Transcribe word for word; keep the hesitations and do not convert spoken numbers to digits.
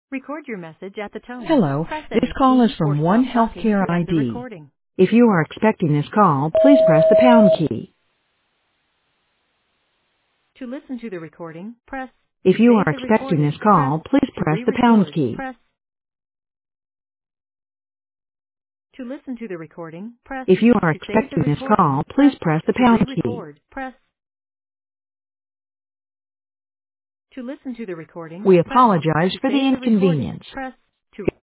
Record your message at the tone. Hello, Press this any call is key or from One stop talking Healthcare to end the I D. recording. If you are expecting this call, please press the pound key. To listen to the recording, press If you save are the expecting this recording. Press call, please to press the pound re-record. key. Press to listen to the recording. Press If you are to save the expecting this recording. call, please Press press the to pound key. re-record. Press to listen to the recording. We Press apologize to for the save the recording. inconvenience. Press